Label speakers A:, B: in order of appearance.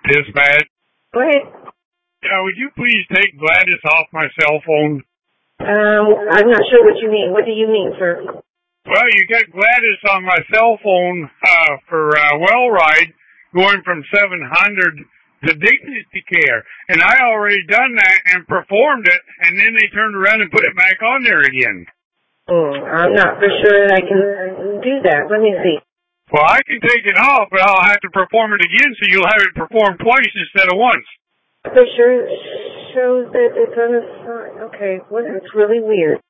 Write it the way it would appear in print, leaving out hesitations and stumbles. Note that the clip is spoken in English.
A: Dispatch.
B: Go ahead.
A: Would you please take Gladys off my cell phone?
B: I'm not sure what you mean. What do you mean, sir?
A: Well, you got Gladys on my cell phone for well ride going from 700 to Dignity Care. And I already done that and performed it, and then they turned around and put it back on there again.
B: I'm not for sure that I can do that. Let me see.
A: Well, I can take it off, but I'll have to perform it again, so you'll have it performed twice instead of once.
B: For sure shows that it's on the side. Okay, well, that's really weird.